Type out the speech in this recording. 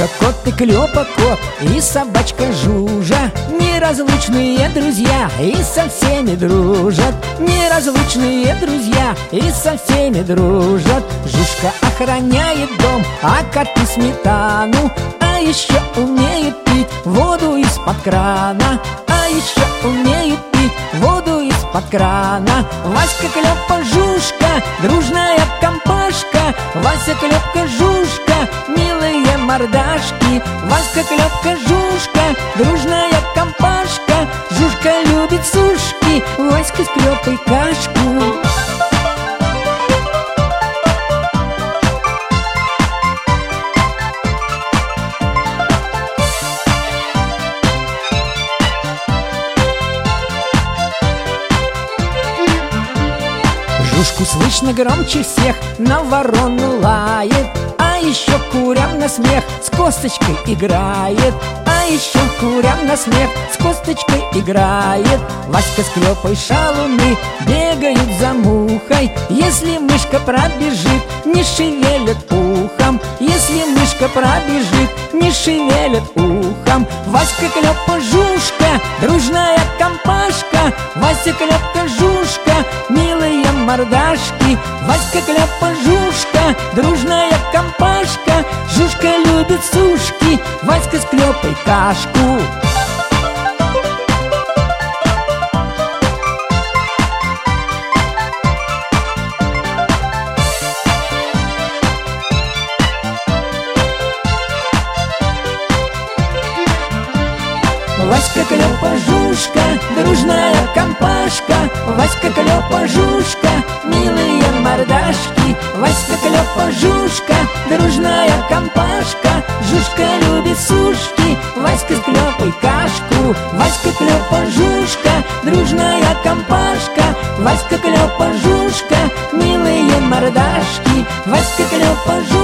Васька кот и Клёпа кот и собачка Жужа неразлучные друзья и со всеми дружат. Неразлучные друзья и со всеми дружат. Жужка охраняет дом, а коты сметану, а еще умеет пить воду из-под крана. А еще умеет пить воду из-под крана. Васька, Клёпа, Жужка, дружная компашка. Вася, Клёпка, Жужка, милые мордашки. Васька, Клёпка, Жужка, дружная компашка. Жужка любит сушки, Васька с Клёпой кашку. Жужку слышно громче всех, на ворону лает, а еще курям на смех с косточкой играет. А еще курям на смех с косточкой играет. Васька с Клёпой шалуны бегают за мухой. Если мышка пробежит, не шевелят ухом. Если мышка пробежит, не шевелят ухом. Васька, Клёпа, Жужка, дружная компашка. Вася, Клёпка, Жужка, милые мордашки. Васька, Клёпа, Жужка, дружная компашка. Жужка любит сушки, Васька с Клёпой кашку. Васька, Клёпа, Жужка, дружная компашка. Васька, Клёпа, Жужка, милые мордашки. Васька, Клёпа, Жужка, дружная компашка. Жужка любит сушки, Васька с Клёпой кашку. Васька, Клёпа, Жужка, дружная компашка. Васька, Клёпа, Жужка, милые мордашки. Васька, Клёпа, Жужка.